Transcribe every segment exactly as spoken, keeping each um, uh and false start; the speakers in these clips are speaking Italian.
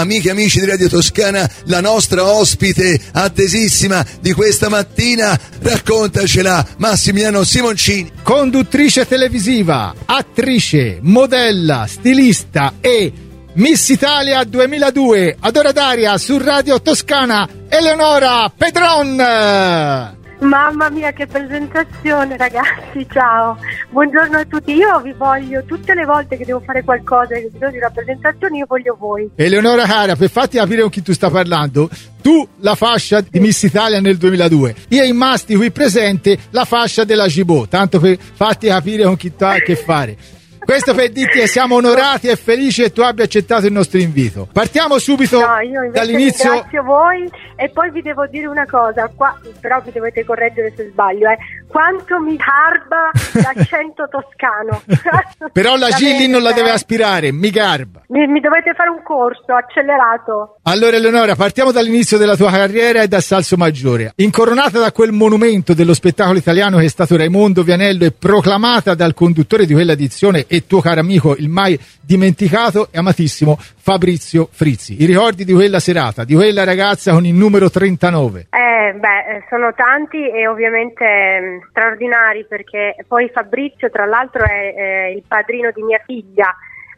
amiche e amici di Radio Toscana, la nostra ospite attesissima di questa mattina. Raccontacela, Massimiliano Simoncini. Conduttrice televisiva, attrice, modella, stilista e Miss Italia duemiladue, ad ora d'aria su Radio Toscana, Eleonora Pedron. Mamma mia, che presentazione, ragazzi, ciao, buongiorno a tutti. Io vi voglio tutte le volte che devo fare qualcosa, che bisogno di una presentazione, io voglio voi. Eleonora cara, per farti capire con chi tu sta parlando, tu la fascia di Miss Italia nel duemiladue, io in Masti qui presente la fascia della Gibò, tanto per farti capire con chi tu hai a che fare. Questo per dirti che siamo onorati e felici che tu abbia accettato il nostro invito. Partiamo subito no, io dall'inizio. Ringrazio voi e poi vi devo dire una cosa, qua, però mi dovete correggere se sbaglio, eh. Quanto mi garba l'accento toscano. Però la Gilli non la deve aspirare, mi garba. Mi, mi dovete fare un corso accelerato. Allora Eleonora, partiamo dall'inizio della tua carriera e da Salso Maggiore. Incoronata da quel monumento dello spettacolo italiano che è stato Raimondo Vianello e proclamata dal conduttore di quella edizione e tuo caro amico, il mai dimenticato e amatissimo Fabrizio Frizzi. I ricordi di quella serata, di quella ragazza con il numero trentanove? Eh, beh, sono tanti e ovviamente eh, straordinari, perché poi Fabrizio tra l'altro è eh, il padrino di mia figlia,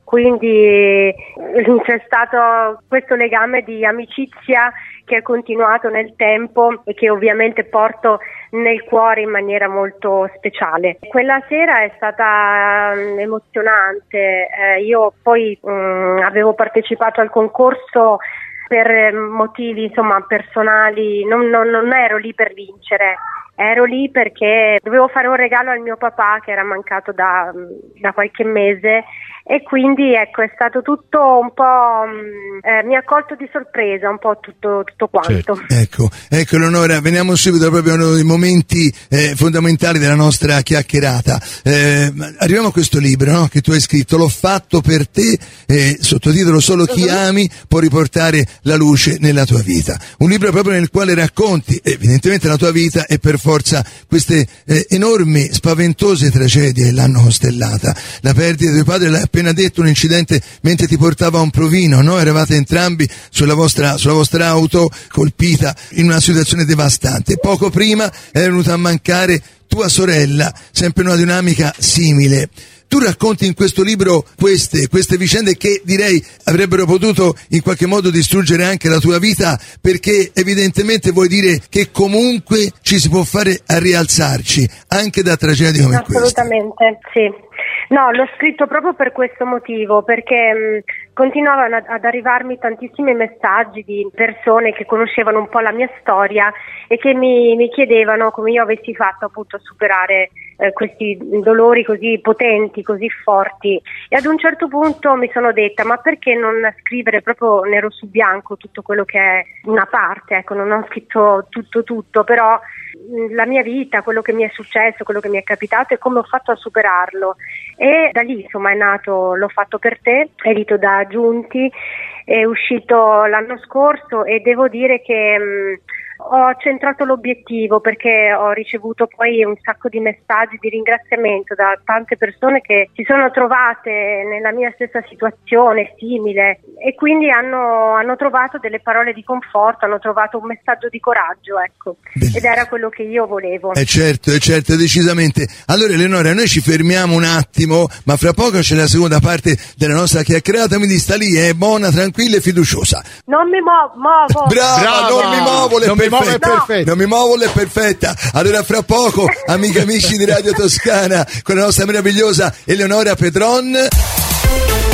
quindi c'è stato questo legame di amicizia che è continuato nel tempo e che ovviamente porto nel cuore in maniera molto speciale. Quella sera è stata um, emozionante, eh, io poi um, avevo partecipato al concorso per motivi insomma personali, non, non, non ero lì per vincere, ero lì perché dovevo fare un regalo al mio papà che era mancato da, da qualche mese, e quindi ecco è stato tutto un po' eh, mi ha colto di sorpresa un po' tutto, tutto quanto. Certo. Ecco, ecco Eleonora, veniamo subito proprio ai momenti eh, fondamentali della nostra chiacchierata. Eh, arriviamo a questo libro, no, che tu hai scritto, L'ho fatto per te, eh, sottotitolo Solo chi uh-huh. ami può riportare la luce nella tua vita. Un libro proprio nel quale racconti evidentemente la tua vita e per forza queste eh, enormi, spaventose tragedie che l'hanno costellata. La perdita di tuo padre, l'hai appena detto, un incidente mentre ti portava a un provino, no? Eravate entrambi sulla vostra, sulla vostra auto, colpita in una situazione devastante. Poco prima è venuta a mancare tua sorella, sempre in una dinamica simile. Tu racconti in questo libro queste, queste vicende che direi avrebbero potuto in qualche modo distruggere anche la tua vita, perché evidentemente vuoi dire che comunque ci si può fare a rialzarci anche da tragedie come questa. Assolutamente, sì. No, l'ho scritto proprio per questo motivo, perché mh, continuavano ad, ad arrivarmi tantissimi messaggi di persone che conoscevano un po' la mia storia e che mi, mi chiedevano come io avessi fatto appunto a superare eh, questi dolori così potenti, così forti, e ad un certo punto mi sono detta: ma perché non scrivere proprio nero su bianco tutto quello che è una parte, ecco, non ho scritto tutto tutto, però la mia vita, quello che mi è successo, quello che mi è capitato e come ho fatto a superarlo. E da lì insomma è nato L'ho fatto per te, edito da Giunti, è uscito l'anno scorso e devo dire che mh, ho centrato l'obiettivo, perché ho ricevuto poi un sacco di messaggi di ringraziamento da tante persone che si sono trovate nella mia stessa situazione simile e quindi hanno, hanno trovato delle parole di conforto, hanno trovato un messaggio di coraggio, ecco. Bellissimo. Ed era quello che io volevo. Eh certo, eh certo, decisamente. Allora Eleonora, noi ci fermiamo un attimo, ma fra poco c'è la seconda parte della nostra chiacchierata, quindi sta lì, è buona, tranquilla e fiduciosa. Non mi mo- muovo. Brava, Brava, non mi muovo, le non mi muovo, è perfetta. perfetta. Non mi muovo, è perfetta. Allora fra poco, amiche e amici di Radio Toscana, con la nostra meravigliosa Eleonora Pedron.